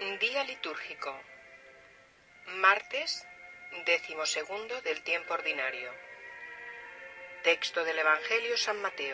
Día litúrgico. Martes 12º del tiempo ordinario. Texto del Evangelio San Mateo.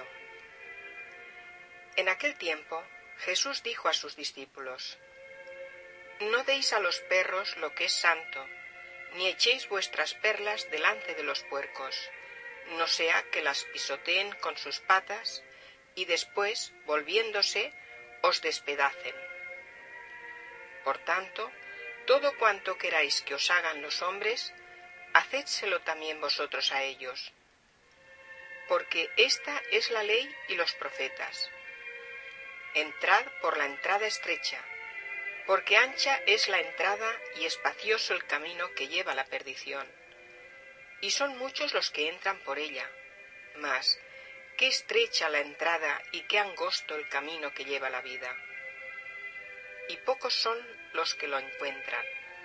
En aquel tiempo Jesús dijo a sus discípulos: No deis a los perros lo que es santo, ni echéis vuestras perlas delante de los puercos, no sea que las pisoteen con sus patas y después, volviéndose, os despedacen. Por tanto, todo cuanto queráis que os hagan los hombres, hacedselo también vosotros a ellos. Porque esta es la ley y los profetas. Entrad por la entrada estrecha, porque ancha es la entrada y espacioso el camino que lleva a la perdición. Y son muchos los que entran por ella, mas qué estrecha la entrada y qué angosto el camino que lleva a la vida. Y pocos son los que lo encuentran.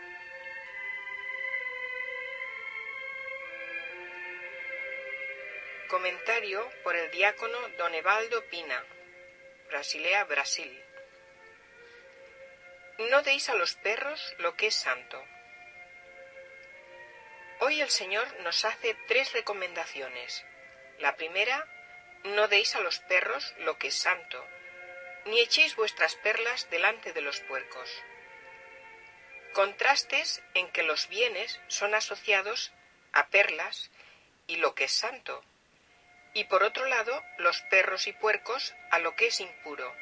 Comentario por el diácono Don Evaldo Pina, Basilea, Brasil. No deis a los perros lo que es santo. Hoy el Señor nos hace 3 recomendaciones. La primera, no deis a los perros lo que es santo, ni echéis vuestras perlas delante de los puercos. Contrastes en que los bienes son asociados a perlas y lo que es santo, y por otro lado los perros y puercos a lo que es impuro.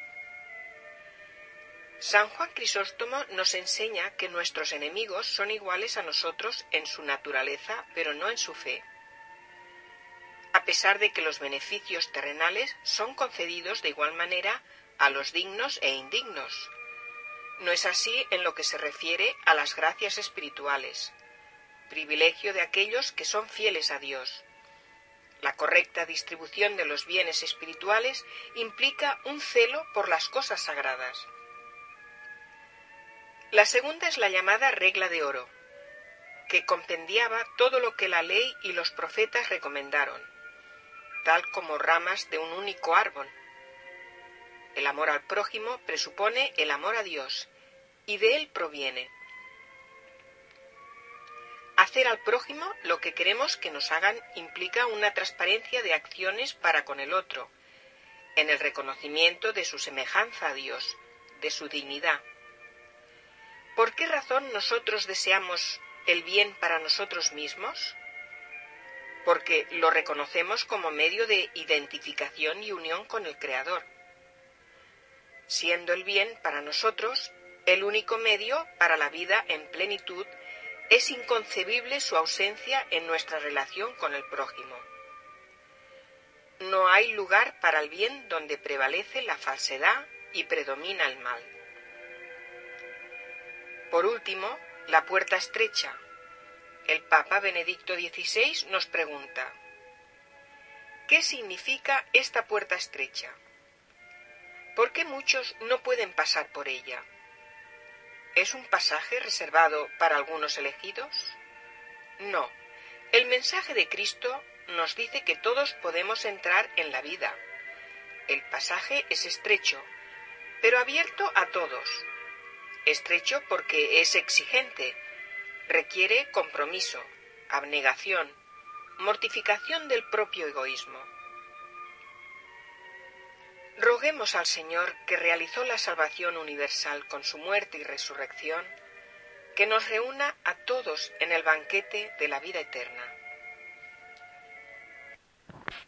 San Juan Crisóstomo nos enseña que nuestros enemigos son iguales a nosotros en su naturaleza, pero no en su fe. A pesar de que los beneficios terrenales son concedidos de igual manera a los dignos e indignos. No es así en lo que se refiere a las gracias espirituales, privilegio de aquellos que son fieles a Dios. La correcta distribución de los bienes espirituales implica un celo por las cosas sagradas. La segunda es la llamada regla de oro, que compendiaba todo lo que la ley y los profetas recomendaron, tal como ramas de un único árbol. El amor al prójimo presupone el amor a Dios, y de él proviene. Hacer al prójimo lo que queremos que nos hagan implica una transparencia de acciones para con el otro, en el reconocimiento de su semejanza a Dios, de su dignidad. ¿Por qué razón nosotros deseamos el bien para nosotros mismos? Porque lo reconocemos como medio de identificación y unión con el Creador. Siendo el bien para nosotros el único medio para la vida en plenitud, es inconcebible su ausencia en nuestra relación con el prójimo. No hay lugar para el bien donde prevalece la falsedad y predomina el mal. Por último, la puerta estrecha. El Papa Benedicto XVI nos pregunta: ¿qué significa esta puerta estrecha? ¿Por qué muchos no pueden pasar por ella? ¿Es un pasaje reservado para algunos elegidos? No. El mensaje de Cristo nos dice que todos podemos entrar en la vida. El pasaje es estrecho, pero abierto a todos. Estrecho porque es exigente, requiere compromiso, abnegación, mortificación del propio egoísmo. Roguemos al Señor, que realizó la salvación universal con su muerte y resurrección, que nos reúna a todos en el banquete de la vida eterna.